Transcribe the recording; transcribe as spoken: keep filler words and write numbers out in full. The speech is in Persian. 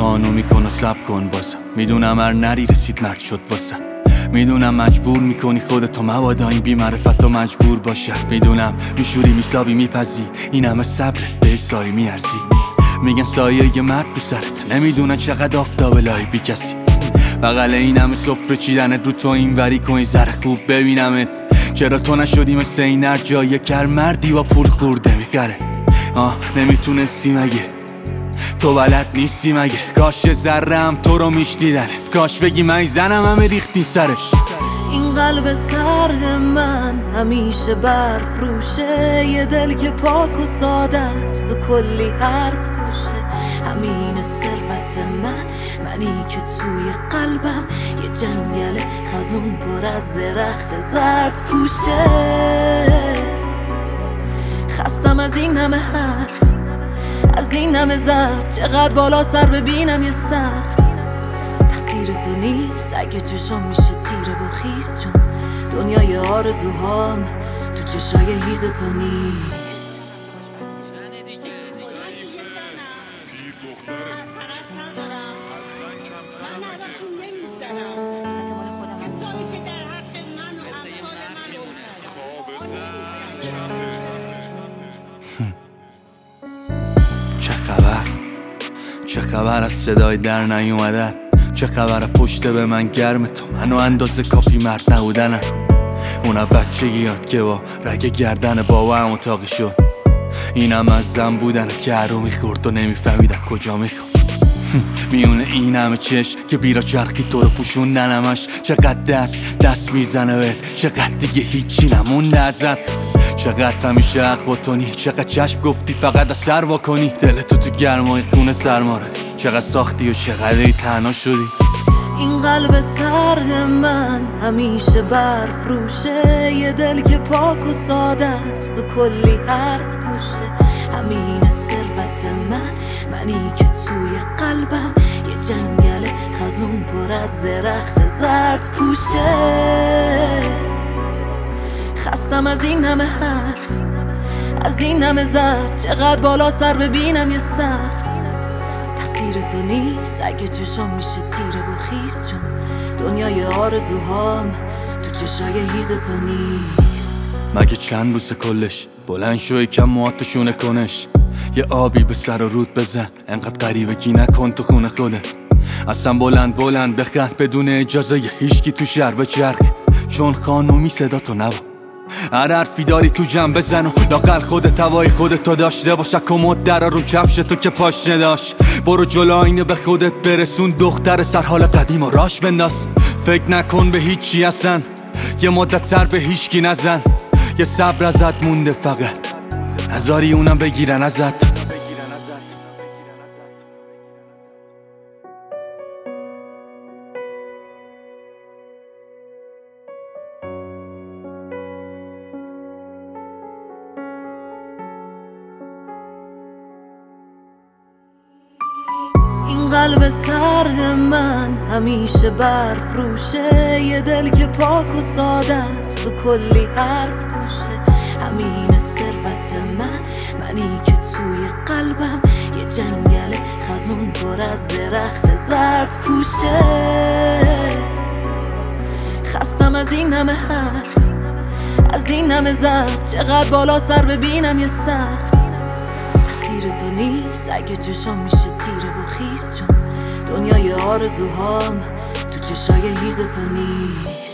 خانو میکن و سب کن بازم. میدونم هر نری رسید مرد شد واسم. میدونم مجبور میکنی خودتو مبادا این بی‌معرفتو مجبور باشه. میدونم میشوری میسابی میپزی این همه صبر به سایه میارزی. میگن سایه یه مرد تو سرت، نمیدونن چقدر آفتاب لای بی کسی. بغل این همه سفره چیدنت رو تو این وری کن ذره خوب ببینمت. چرا تو نشدی مثل این هر جای کر مردی با پول خورده میخره. آه نمیتونستی مگه؟ تو بلد نیستی مگه؟ کاش ذره هم تو رو میشنیدنت. کاش بگی من زنم همه ریختی سرش. این قلب سرد من همیشه برف روشه. یه دل که پاک و ساده است و کلی حرف توشه. همین ثروت من، منی که توی قلبم یه جنگل خزون پر از درخت زرد پوشه. خستم از این همه حرف، از این همه ضعف. چقدر بالا سر ببینم یه سقف. تقصیر تو نیست اگه چشم میشه تیره و خیس، چون دنیای آرزوهام تو چشای هیز تو نیست. چه خبر؟ چه خبر از صدای در نیومدن؟ چه خبر پشت به من گرم تو؟ منو اندازه کافی مرد نبودنم. اونا بچگی یاد که با رگ گردن بابا هم اتاقی شد. اینم از زن بودن که هرو میخورد و نمیفهمیدن کجا میخوام. میونه این همه چشم که بیرا چرخی تو رو پوشوندنمش. چقدر دست دست میزنه بهت، چقدر دیگه هیچی نمونده ازت. چقدر همیشه حق با تو نی، چقدر چشم گفتی فقط از سر واکنی. دلتو تو گرمای خونه سرما ردی، چقدر ساختی و چقدر تنها شدی. این قلب سرد من همیشه برف روشه. یه دل که پاک و ساده است و کلی حرف توشه. همین ثروت من، منی که توی قلبم یه جنگل خزون پر از درخت زرد پوشه. خستم از این همه حرف، از این همه ضعف. چقدر بالا سر ببینم یه سقف. تقصیر تو نیست اگه چشم میشه تیره و خیس، چون دنیای آرزوهام تو چشای هیز تو نیست. مگه چند بوسه کلش؟ بلند شو یکم موهاتو کنش. یه آبی به سر و رود بزن، انقدر غریبگی نکن تو خونه خودت. اصلا بلند بلند بخند بدون اجازه یه هیچکی تو شهر بچرخ. چون خانومی صدا تو نبا، هر حرفی داری تو جمع بزن و لاقل خودت هوای خودتو داشته باش. کمد درا رو کفش تو که پاش نداشت. برو جلو آینه به خودت برسون، دختر سر حال قدیم و راش بنداز. فکر نکن به هیچی اصلا، یه مدت سر به هیچکی نزن. یه صبر ازت مونده فقط، نذاری اونم بگیرن ازت. این قلب سرد من همیشه برف روشه. یه دل که پاک و ساده است و کلی حرف توشه. همین ثروت من، منی که توی قلبم یه جنگل خزون پر از درخت زرد پوشه. خستم از این همه حرف، از این همه ضعف. چقدر بالا سر ببینم یه سقف. تقصیر تو نیست اگه چشم میشه تیره و خیس، چون دنیای آرزوهام تو چشای هیز تو نیست.